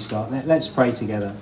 start. Let's pray together.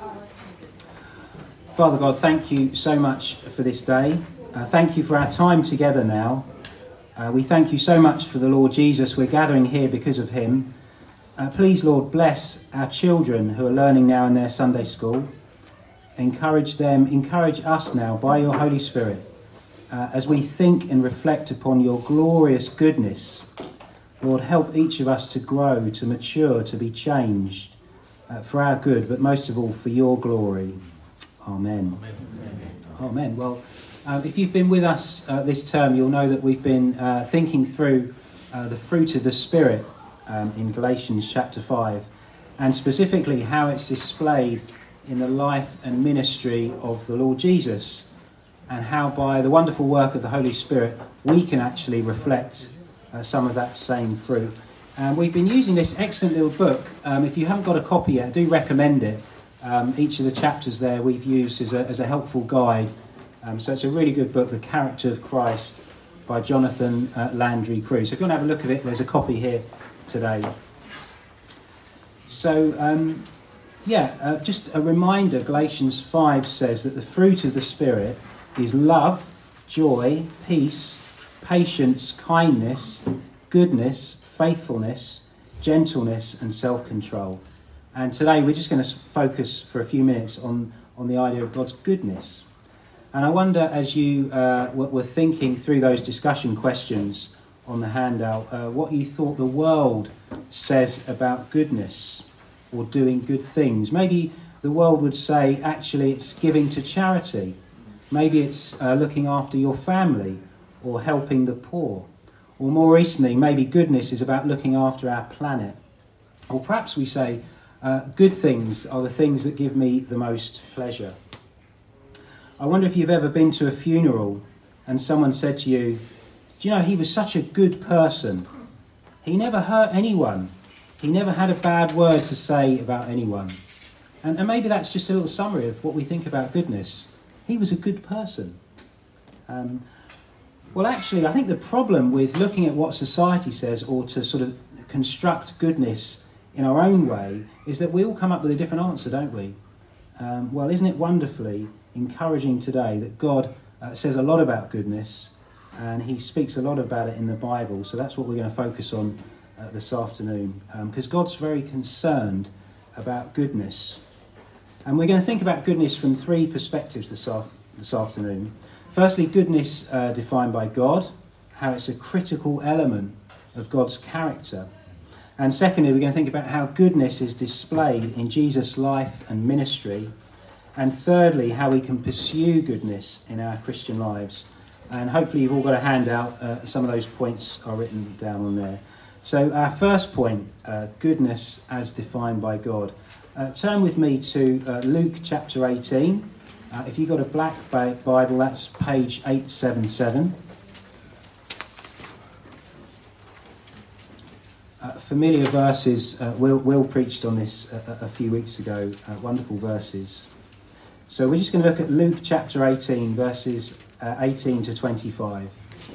Father God, thank you so much for this day. Thank you for our time together now. We thank you so much for the Lord Jesus. We're gathering here because of him. Please, Lord, bless our children who are learning now in their Sunday school. Encourage them, encourage us now by your Holy Spirit as we think and reflect upon your glorious goodness. Lord, help each of us to grow, to mature, to be changed for our good, but most of all for your glory. Amen. Amen. Amen. Well, if you've been with us this term, you'll know that we've been thinking through the fruit of the Spirit in Galatians chapter 5, and specifically how it's displayed in the life and ministry of the Lord Jesus, and how by the wonderful work of the Holy Spirit we can actually reflect some of that same fruit. And we've been using this excellent little book. If you haven't got a copy yet, I do recommend it. Each of the chapters there we've used as a helpful guide. So it's a really good book, The Character of Christ by Jonathan Landry Cruz. So if you want to have a look at it, there's a copy here today. So, just a reminder, Galatians 5 says that the fruit of the Spirit is love, joy, peace, patience, kindness, goodness, faithfulness, gentleness and self-control. And today we're just going to focus for a few minutes on the idea of God's goodness. And I wonder, as you were thinking through those discussion questions on the handout, what you thought the world says about goodness or doing good things. Maybe the world would say, actually, it's giving to charity. Maybe it's looking after your family or helping the poor. Or more recently, maybe goodness is about looking after our planet. Or perhaps we say, good things are the things that give me the most pleasure. I wonder if you've ever been to a funeral and someone said to you, do you know, he was such a good person. He never hurt anyone. He never had a bad word to say about anyone. And maybe that's just a little summary of what we think about goodness. He was a good person. Well, actually, I think the problem with looking at what society says or to sort of construct goodness in our own way is that we all come up with a different answer, don't we? Well, isn't it wonderfully encouraging today that God says a lot about goodness and he speaks a lot about it in the Bible. So that's what we're going to focus on this afternoon, because God's very concerned about goodness. And we're going to think about goodness from three perspectives this afternoon. Firstly, goodness defined by God, how it's a critical element of God's character. And secondly, we're going to think about how goodness is displayed in Jesus' life and ministry. And thirdly, how we can pursue goodness in our Christian lives. And hopefully you've all got a handout. Some of those points are written down on there. So our first point, goodness as defined by God. Turn with me to Luke chapter 18. If you've got a black Bible, that's page 877. Familiar verses. Will preached on this a few weeks ago. Wonderful verses. So we're just going to look at Luke chapter 18, verses 18 to 25.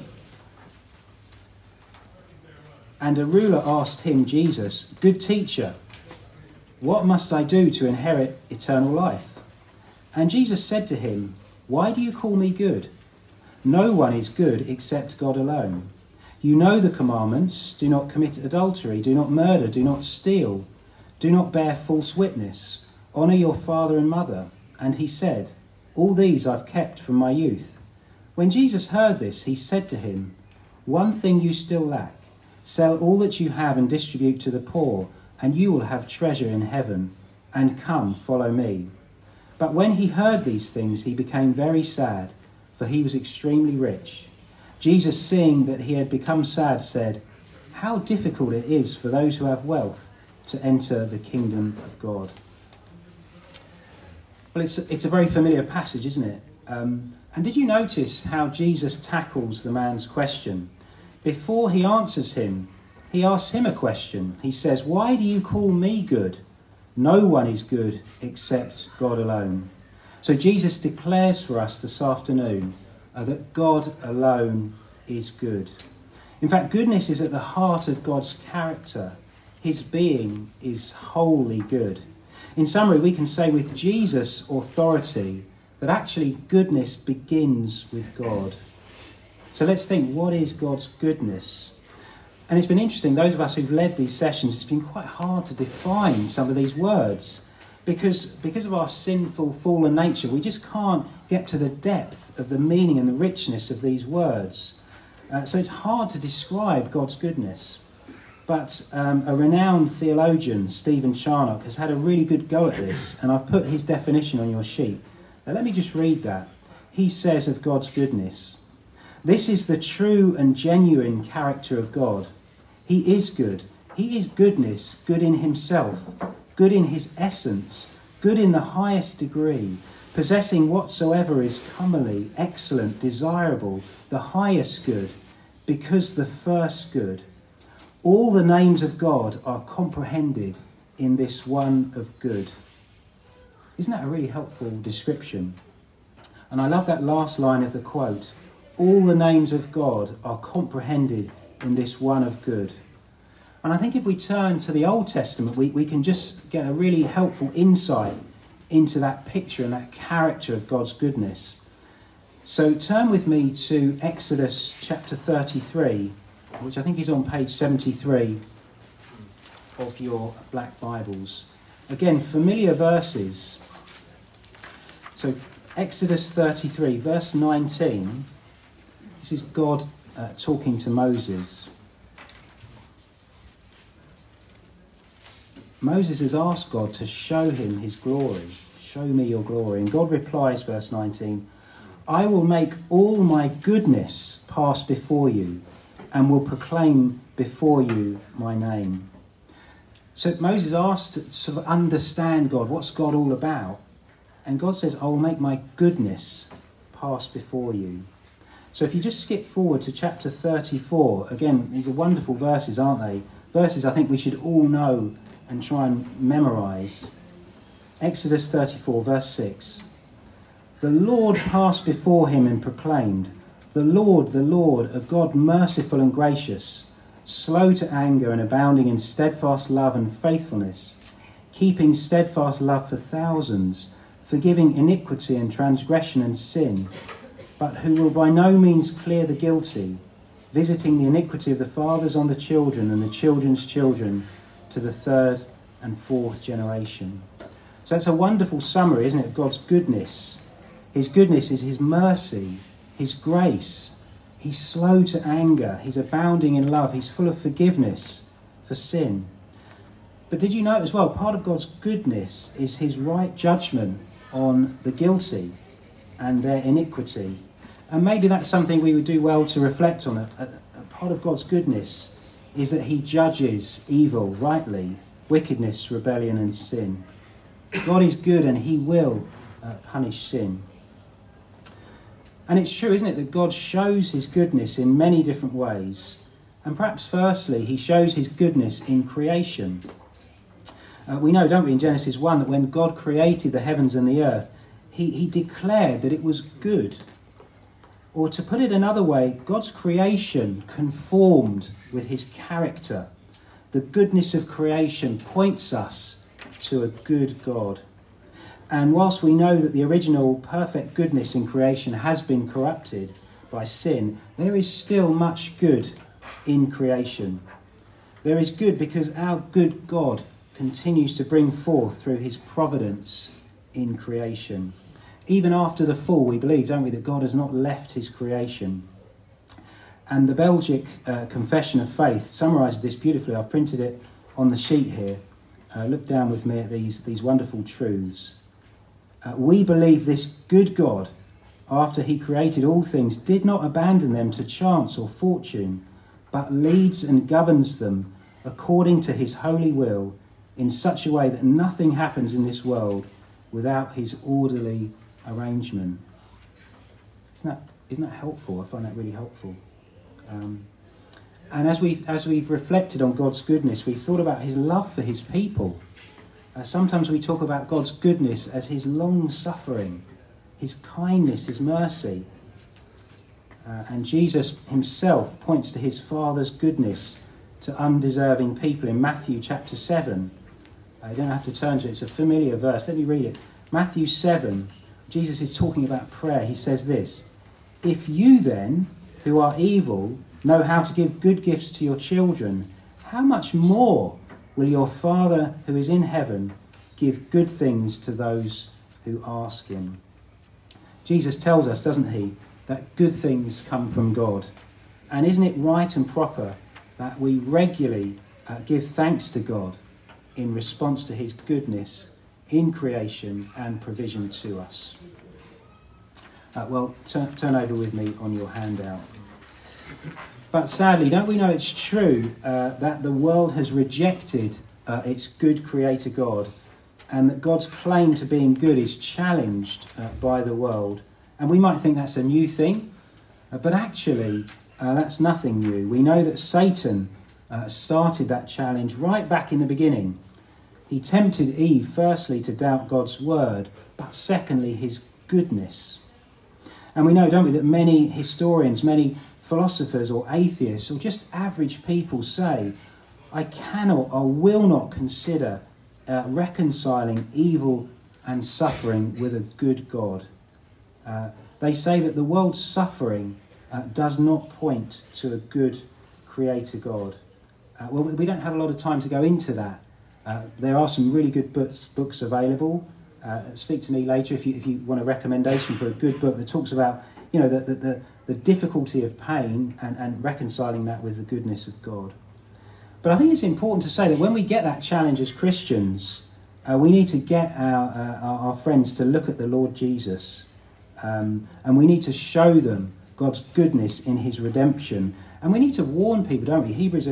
And a ruler asked him, Jesus, "Good teacher, what must I do to inherit eternal life?" And Jesus said to him, "Why do you call me good? No one is good except God alone. You know the commandments: do not commit adultery, do not murder, do not steal, do not bear false witness, honour your father and mother." And he said, "All these I've kept from my youth." When Jesus heard this, he said to him, "One thing you still lack. Sell all that you have and distribute to the poor, and you will have treasure in heaven. And come, follow me." But when he heard these things, he became very sad, for he was extremely rich. Jesus, seeing that he had become sad, said, "How difficult it is for those who have wealth to enter the kingdom of God." Well, it's a very familiar passage, isn't it? And did you notice how Jesus tackles the man's question? Before he answers him, he asks him a question. He says, "Why do you call me good? No one is good except God alone." So Jesus declares for us this afternoon that God alone is good. In fact, goodness is at the heart of God's character. His being is wholly good. In summary, we can say with Jesus' authority that actually goodness begins with God. So let's think, what is God's goodness? And it's been interesting, those of us who've led these sessions, it's been quite hard to define some of these words because of our sinful, fallen nature. We just can't get to the depth of the meaning and the richness of these words. So it's hard to describe God's goodness. But a renowned theologian, Stephen Charnock, has had a really good go at this, and I've put his definition on your sheet. Now, let me just read that. He says of God's goodness, "This is the true and genuine character of God. He is good. He is goodness, good in himself, good in his essence, good in the highest degree, possessing whatsoever is comely, excellent, desirable, the highest good, because the first good. All the names of God are comprehended in this one of good." Isn't that a really helpful description? And I love that last line of the quote. All the names of God are comprehended in this one of good. And I think if we turn to the Old Testament, we can just get a really helpful insight into that picture and that character of God's goodness. So turn with me to Exodus chapter 33, which I think is on page 73 of your black Bibles. Again, familiar verses. So Exodus 33, verse 19. This is God talking to Moses. Moses has asked God to show him his glory. Show me your glory. And God replies, verse 19, "I will make all my goodness pass before you, and will proclaim before you my name." So Moses asked to sort of understand God. What's God all about? And God says, "I will make my goodness pass before you." So if you just skip forward to chapter 34, again, these are wonderful verses, aren't they? Verses I think we should all know and try and memorise. Exodus 34, verse 6. "The Lord passed before him and proclaimed, the Lord, a God merciful and gracious, slow to anger and abounding in steadfast love and faithfulness, keeping steadfast love for thousands, forgiving iniquity and transgression and sin, but who will by no means clear the guilty, visiting the iniquity of the fathers on the children and the children's children to the third and fourth generation." So that's a wonderful summary, isn't it, of God's goodness. His goodness is his mercy, his grace. He's slow to anger. He's abounding in love. He's full of forgiveness for sin. But did you note as well, part of God's goodness is his right judgment on the guilty and their iniquity. And maybe that's something we would do well to reflect on. A part of God's goodness is that he judges evil rightly, wickedness, rebellion and sin. God is good and he will punish sin. And it's true, isn't it, that God shows his goodness in many different ways. And perhaps firstly, he shows his goodness in creation. We know, don't we, in Genesis 1, that when God created the heavens and the earth, he declared that it was good. Or to put it another way, God's creation conformed with his character. The goodness of creation points us to a good God. And whilst we know that the original perfect goodness in creation has been corrupted by sin, there is still much good in creation. There is good because our good God continues to bring forth through his providence in creation. Even after the fall, we believe, don't we, that God has not left his creation. And the Belgic Confession of Faith summarises this beautifully. I've printed it on the sheet here. Look down with me at these wonderful truths. We believe this good God, after he created all things, did not abandon them to chance or fortune, but leads and governs them according to his holy will in such a way that nothing happens in this world without his orderly arrangement. Isn't that helpful? I find that really helpful. And as we've reflected on God's goodness, we've thought about his love for his people. Sometimes we talk about God's goodness as his long-suffering, his kindness, his mercy. And Jesus himself points to his Father's goodness to undeserving people in Matthew chapter 7. You don't have to turn to it. It's a familiar verse. Let me read it. Matthew 7, Jesus is talking about prayer. He says this, "If you then, who are evil, know how to give good gifts to your children, how much more will your Father who is in heaven give good things to those who ask him?" Jesus tells us, doesn't he, that good things come from God. And isn't it right and proper that we regularly give thanks to God in response to his goodness in creation and provision to us? Turn over with me on your handout. But sadly, don't we know it's true that the world has rejected its good creator God, and that God's claim to being good is challenged by the world? And we might think that's a new thing, but actually that's nothing new. We know that Satan started that challenge right back in the beginning. He tempted Eve firstly to doubt God's word, but secondly his goodness. And we know, don't we, that many historians, many philosophers or atheists or just average people say, I cannot or will not consider reconciling evil and suffering with a good God. They say that the world's suffering does not point to a good creator God. We don't have a lot of time to go into that. There are some really good books available. Speak to me later if you want a recommendation for a good book that talks about, the difficulty of pain and reconciling that with the goodness of God. But I think it's important to say that when we get that challenge as Christians, we need to get our friends to look at the Lord Jesus, and we need to show them God's goodness in his redemption. And we need to warn people, don't we? Hebrews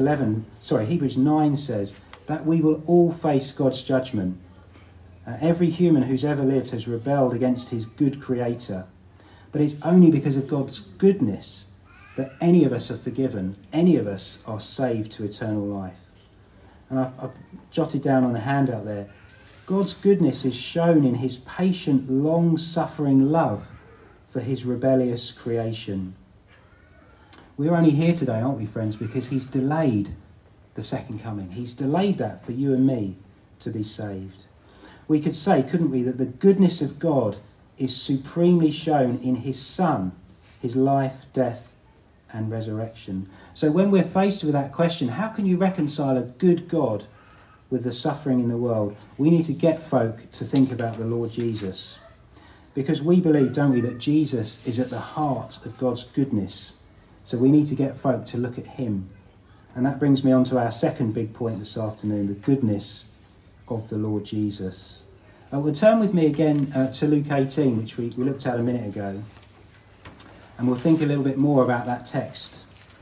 9 says that we will all face God's judgment. Every human who's ever lived has rebelled against his good creator. But it's only because of God's goodness that any of us are forgiven, any of us are saved to eternal life. And I've jotted down on the handout there, God's goodness is shown in his patient, long-suffering love for his rebellious creation. We're only here today, aren't we, friends, because he's delayed the second coming. He's delayed that for you and me to be saved. We could say, couldn't we, that the goodness of God is supremely shown in his Son, his life, death, and resurrection. So when we're faced with that question, how can you reconcile a good God with the suffering in the world? We need to get folk to think about the Lord Jesus. Because we believe, don't we, that Jesus is at the heart of God's goodness. So we need to get folk to look at him. And that brings me on to our second big point this afternoon, the goodness of the Lord Jesus. Well, turn with me again to Luke 18, which we looked at a minute ago. And we'll think a little bit more about that text.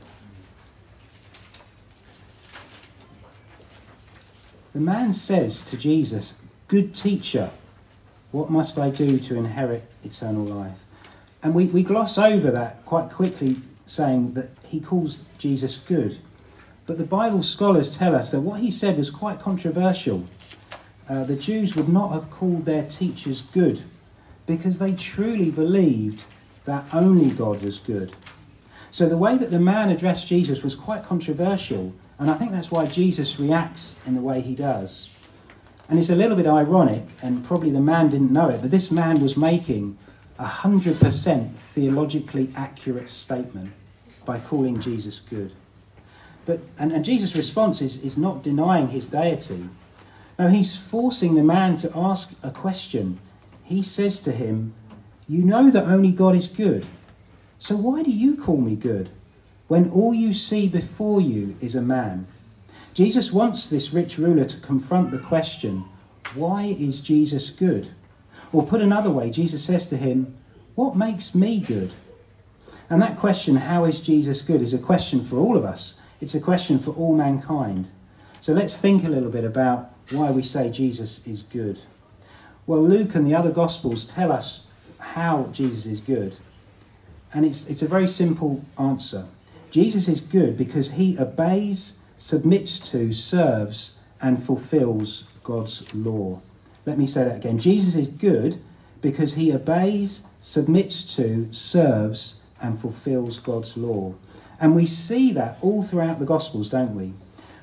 The man says to Jesus, "Good teacher, what must I do to inherit eternal life?" And we gloss over that quite quickly, saying that he calls Jesus good. But the Bible scholars tell us that what he said was quite controversial. The Jews would not have called their teachers good because they truly believed that only God was good. So the way that the man addressed Jesus was quite controversial, and I think that's why Jesus reacts in the way he does. And it's a little bit ironic, and probably the man didn't know it, but this man was making 100% theologically accurate statement by calling Jesus good. And Jesus' response is not denying his deity. No, he's forcing the man to ask a question. He says to him, "You know that only God is good. So why do you call me good when all you see before you is a man?" Jesus wants this rich ruler to confront the question, why is Jesus good? Or put another way, Jesus says to him, what makes me good? And that question, how is Jesus good, is a question for all of us. It's a question for all mankind. So let's think a little bit about why we say Jesus is good. Well, Luke and the other Gospels tell us how Jesus is good. And it's a very simple answer. Jesus is good because he obeys, submits to, serves, and fulfills God's law. Let me say that again. Jesus is good because he obeys, submits to, serves, and fulfills God's law. And we see that all throughout the Gospels, don't we?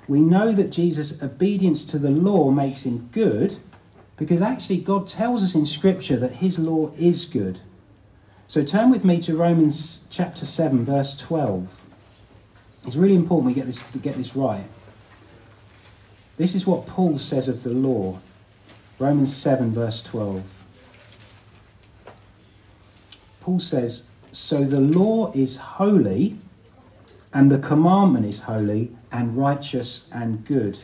We know that Jesus' obedience to the law makes him good because actually God tells us in Scripture that his law is good. So turn with me to Romans chapter 7, verse 12. It's really important we get this right. This is what Paul says of the law. Romans 7, verse 12. Paul says, "So the law is holy, and the commandment is holy, and righteous and good."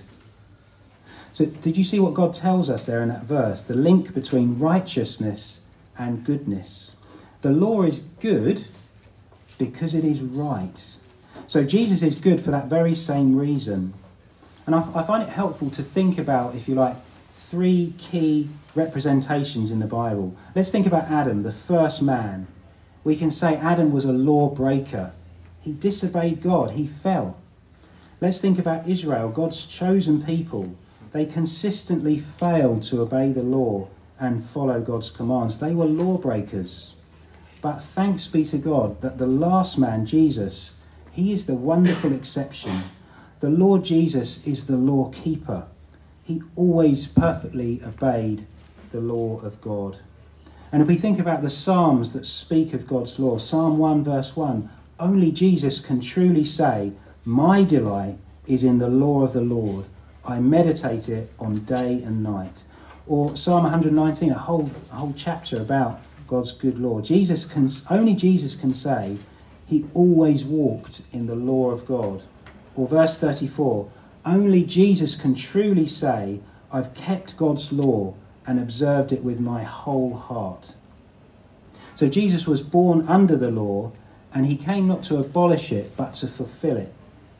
So did you see what God tells us there in that verse? The link between righteousness and goodness. The law is good because it is right. So Jesus is good for that very same reason. And I find it helpful to think about, if you like, three key representations in the Bible. Let's think about Adam, the first man. We can say Adam was a lawbreaker. He disobeyed God. He fell. Let's think about Israel, God's chosen people. They consistently failed to obey the law and follow God's commands. They were lawbreakers. But thanks be to God that the last man, Jesus, he is the wonderful exception. The Lord Jesus is the law keeper. He always perfectly obeyed the law of God. And if we think about the Psalms that speak of God's law, Psalm 1 verse 1, only Jesus can truly say, "My delight is in the law of the Lord. I meditate it on day and night." Or Psalm 119, a whole chapter about God's good law. Only Jesus can say he always walked in the law of God. Or verse 34, only Jesus can truly say, "I've kept God's law and observed it with my whole heart." So Jesus was born under the law, and he came not to abolish it, but to fulfill it.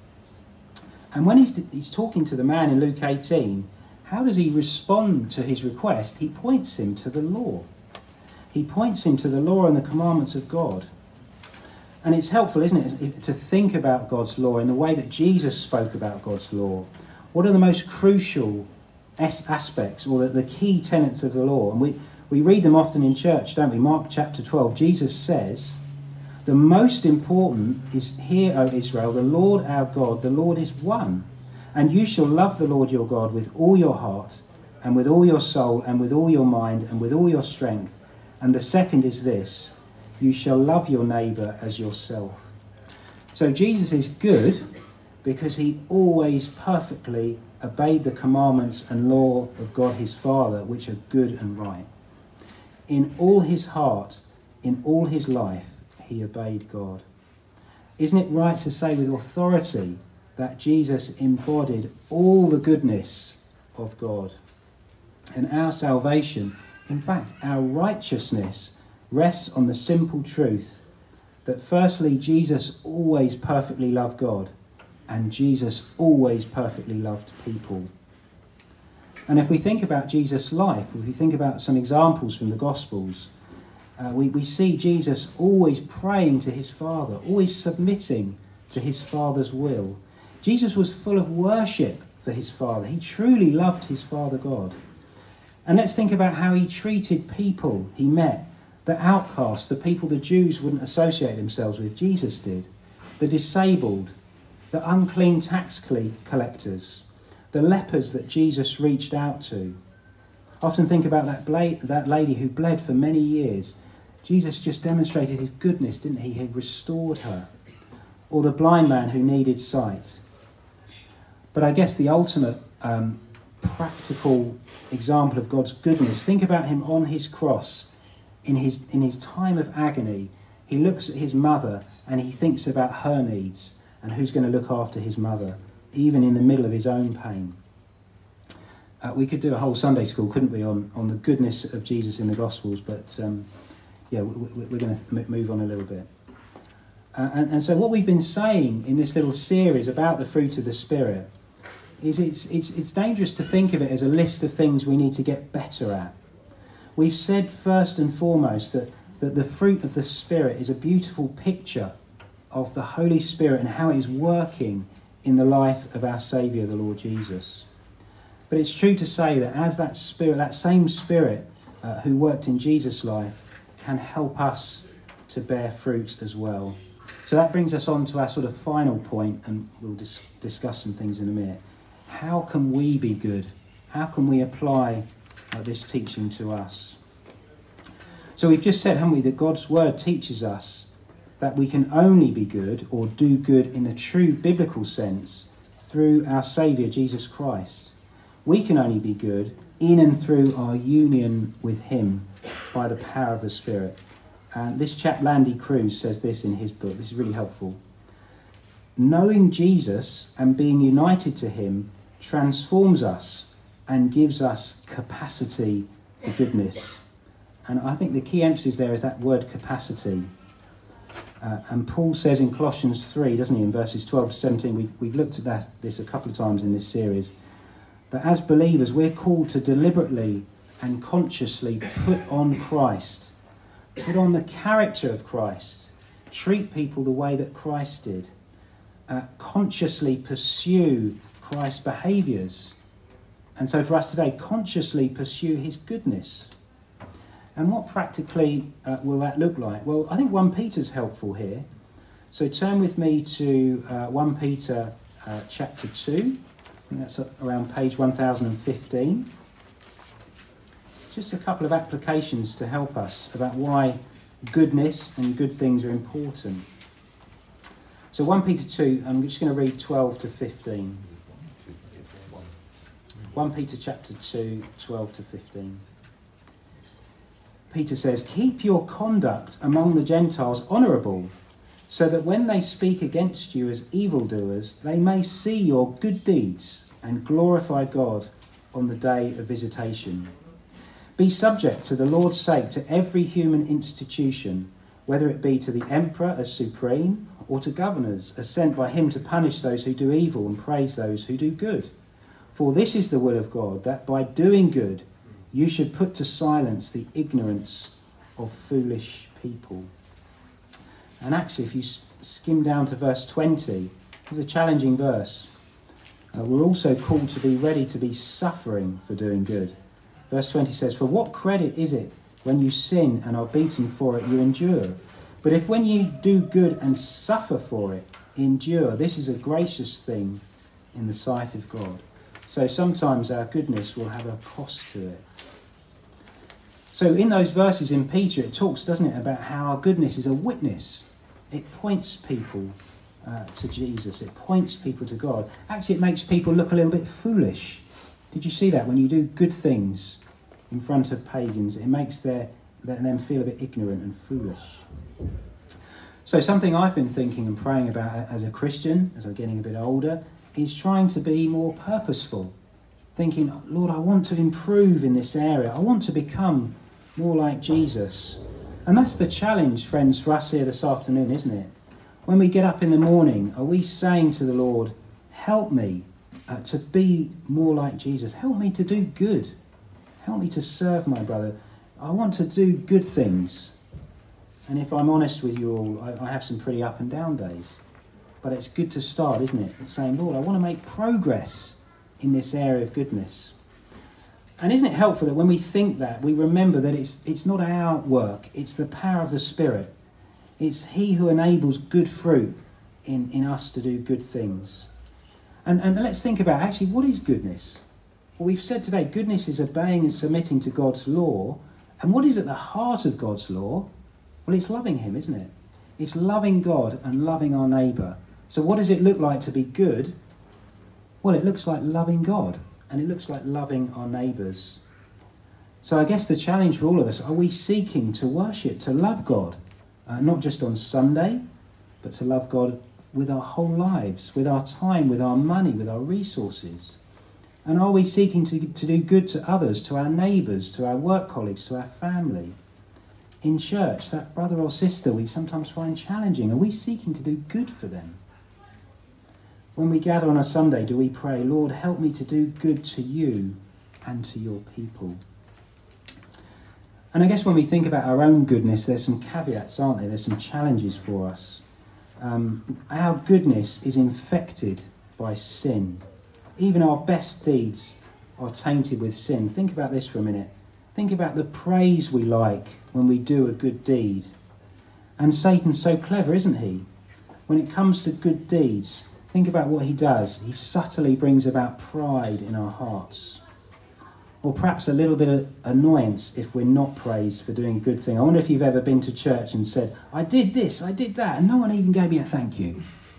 And when he's talking to the man in Luke 18, how does he respond to his request? He points him to the law. He points him to the law and the commandments of God. And it's helpful, isn't it, to think about God's law in the way that Jesus spoke about God's law. What are the most crucial aspects, or the key tenets of the law? And we read them often in church, don't we? Mark chapter 12, Jesus says, "The most important is, hear, O Israel, the Lord our God, the Lord is one. And you shall love the Lord your God with all your heart, and with all your soul, and with all your mind, and with all your strength. And the second is this, you shall love your neighbour as yourself." So Jesus is good because he always perfectly obeyed the commandments and law of God his Father, which are good and right. In all his heart, in all his life, he obeyed God. Isn't it right to say with authority that Jesus embodied all the goodness of God? And our salvation, in fact, our righteousness, rests on the simple truth that firstly, Jesus always perfectly loved God, and Jesus always perfectly loved people. And if we think about Jesus' life, if we think about some examples from the Gospels, we see Jesus always praying to his Father, always submitting to his Father's will. Jesus was full of worship for his Father. He truly loved his Father God. And let's think about how he treated people he met. The outcasts, the people the Jews wouldn't associate themselves with, Jesus did. The disabled, the unclean tax collectors, the lepers that Jesus reached out to. Often think about that lady who bled for many years. Jesus just demonstrated his goodness, didn't he? He restored her. Or the blind man who needed sight. But I guess the ultimate practical example of God's goodness, think about him on his cross. In his time of agony, he looks at his mother and he thinks about her needs and who's going to look after his mother, even in the middle of his own pain. We could do a whole Sunday school, couldn't we, on the goodness of Jesus in the Gospels, but we're going to move on a little bit. And so what we've been saying in this little series about the fruit of the Spirit is it's dangerous to think of it as a list of things we need to get better at. We've said first and foremost that the fruit of the Spirit is a beautiful picture of the Holy Spirit and how it is working in the life of our Saviour, the Lord Jesus. But it's true to say that as that Spirit, that same Spirit who worked in Jesus' life, can help us to bear fruit as well. So that brings us on to our sort of final point, and we'll discuss some things in a minute. how can we be good? How can we apply this teaching to us? So we've just said, haven't we, that God's word teaches us that we can only be good or do good in a true biblical sense through our Saviour, Jesus Christ. We can only be good in and through our union with him by the power of the Spirit. And this chap, Landy Cruz, says this in his book. This is really helpful. Knowing Jesus and being united to him transforms us and gives us capacity for goodness. And I think the key emphasis there is that word capacity. And Paul says in Colossians 3, doesn't he, in verses 12 to 17, we've looked at this a couple of times in this series, that as believers we're called to deliberately and consciously put on Christ, put on the character of Christ, treat people the way that Christ did, consciously pursue Christ's behaviours. And so for us today, consciously pursue his goodness. And what practically will that look like? Well, I think 1 Peter's helpful here. So turn with me to 1 Peter chapter 2. I think that's around page 1015. Just a couple of applications to help us about why goodness and good things are important. So 1 Peter 2, I'm just going to read 12 to 15. 1 Peter chapter 2, 12 to 15. Peter says, "Keep your conduct among the Gentiles honourable, so that when they speak against you as evildoers, they may see your good deeds and glorify God on the day of visitation. Be subject to the Lord's sake to every human institution, whether it be to the emperor as supreme, or to governors as sent by him to punish those who do evil and praise those who do good. For this is the will of God, that by doing good you should put to silence the ignorance of foolish people." And actually, if you skim down to verse 20, it's a challenging verse. We're also called to be ready to be suffering for doing good. Verse 20 says, "For what credit is it when you sin and are beaten for it, you endure? But if when you do good and suffer for it, endure, this is a gracious thing in the sight of God." So sometimes our goodness will have a cost to it. So in those verses in Peter, it talks, doesn't it, about how our goodness is a witness. It points people to Jesus. It points people to God. Actually, it makes people look a little bit foolish. Did you see that? When you do good things in front of pagans, it makes them feel a bit ignorant and foolish. So something I've been thinking and praying about as a Christian, as I'm getting a bit older, is trying to be more purposeful. Thinking, Lord, I want to improve in this area. I want to become more like Jesus. And that's the challenge, friends, for us here this afternoon, isn't it? When we get up in the morning, are we saying to the Lord, help me to be more like Jesus. Help me to do good. Help me to serve my brother. I want to do good things. And if I'm honest with you all, I have some pretty up and down days. But it's good to start, isn't it? Saying, Lord, I want to make progress in this area of goodness. And isn't it helpful that when we think that, we remember that it's not our work, it's the power of the Spirit. It's He who enables good fruit in us to do good things. And let's think about, actually, what is goodness? Well, we've said today, goodness is obeying and submitting to God's law. And what is at the heart of God's law? Well, it's loving Him, isn't it? It's loving God and loving our neighbour. So what does it look like to be good? Well, it looks like loving God, and it looks like loving our neighbours. So I guess the challenge for all of us, are we seeking to worship, to love God, not just on Sunday, but to love God with our whole lives, with our time, with our money, with our resources? And are we seeking to do good to others, to our neighbours, to our work colleagues, to our family? In church, that brother or sister we sometimes find challenging, are we seeking to do good for them? When we gather on a Sunday, do we pray, Lord, help me to do good to you and to your people? And I guess when we think about our own goodness, there's some caveats, aren't there? There's some challenges for us. Our goodness is infected by sin. Even our best deeds are tainted with sin. Think about this for a minute. Think about the praise we like when we do a good deed. And Satan's so clever, isn't he? When it comes to good deeds, Think about what he does. He subtly brings about pride in our hearts. Or perhaps a little bit of annoyance if we're not praised for doing a good thing. I wonder if you've ever been to church and said, I did this, I did that, and no one even gave me a thank you.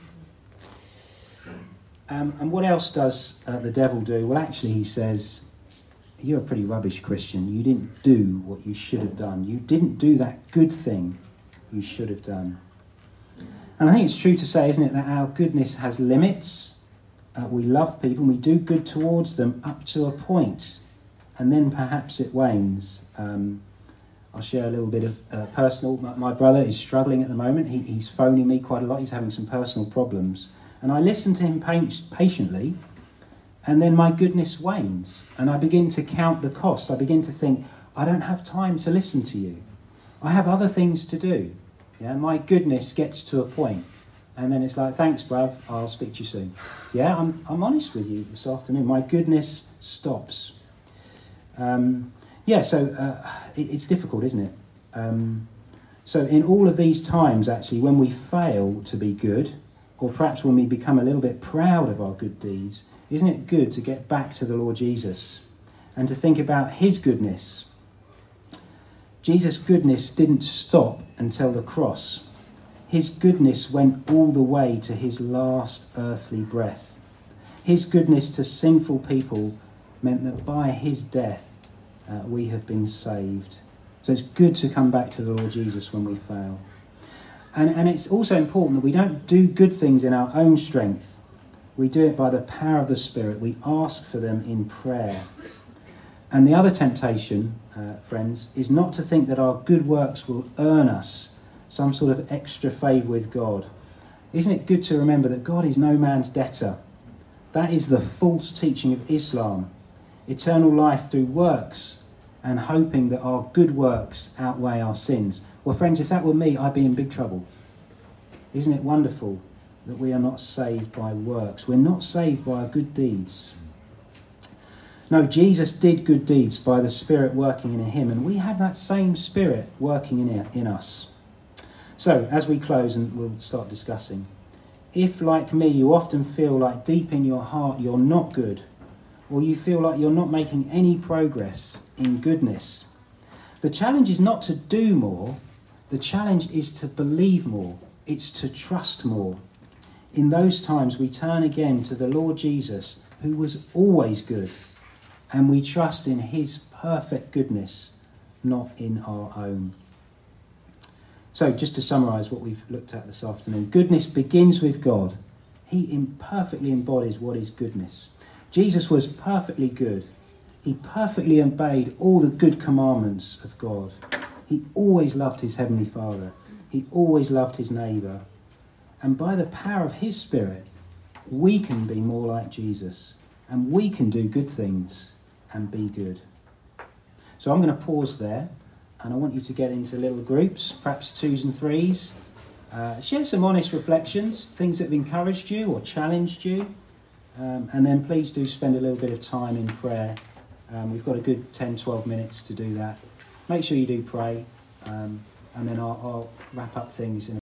And what else does the devil do? Well, actually, he says, you're a pretty rubbish Christian. You didn't do what you should have done. You didn't do that good thing you should have done. And I think it's true to say, isn't it, that our goodness has limits. We love people and we do good towards them up to a point. And then perhaps it wanes. I'll share a little bit of personal. My brother is struggling at the moment. He's phoning me quite a lot. He's having some personal problems. And I listen to him patiently, and then my goodness wanes. And I begin to count the costs. I begin to think, I don't have time to listen to you. I have other things to do. Yeah, my goodness gets to a point. And then it's like, thanks, bruv, I'll speak to you soon. Yeah, I'm honest with you this afternoon. My goodness stops. It's difficult, isn't it? So in all of these times, actually, when we fail to be good, or perhaps when we become a little bit proud of our good deeds, isn't it good to get back to the Lord Jesus and to think about his goodness? Jesus' goodness didn't stop until the cross. His goodness went all the way to his last earthly breath. His goodness to sinful people meant that by his death, we have been saved. So it's good to come back to the Lord Jesus when we fail. And it's also important that we don't do good things in our own strength. We do it by the power of the Spirit. We ask for them in prayer. And the other temptation, friends, is not to think that our good works will earn us some sort of extra favour with God. Isn't it good to remember that God is no man's debtor? That is the false teaching of Islam. Eternal life through works and hoping that our good works outweigh our sins. Well, friends, if that were me, I'd be in big trouble. Isn't it wonderful that we are not saved by works? We're not saved by our good deeds. No, Jesus did good deeds by the Spirit working in him, and we have that same Spirit working in us. So, as we close and we'll start discussing, if, like me, you often feel like deep in your heart you're not good, or you feel like you're not making any progress in goodness, the challenge is not to do more, the challenge is to believe more, it's to trust more. In those times we turn again to the Lord Jesus, who was always good, and we trust in his perfect goodness, not in our own. So just to summarise what we've looked at this afternoon, goodness begins with God. He imperfectly embodies what is goodness. Jesus was perfectly good. He perfectly obeyed all the good commandments of God. He always loved his Heavenly Father. He always loved his neighbour. And by the power of his Spirit, we can be more like Jesus. And we can do good things and be good. So I'm going to pause there. And I want you to get into little groups, perhaps 2s and 3s. Share some honest reflections, things that have encouraged you or challenged you. And then please do spend a little bit of time in prayer. We've got a good 10-12 minutes to do that. Make sure you do pray. And then I'll wrap up things in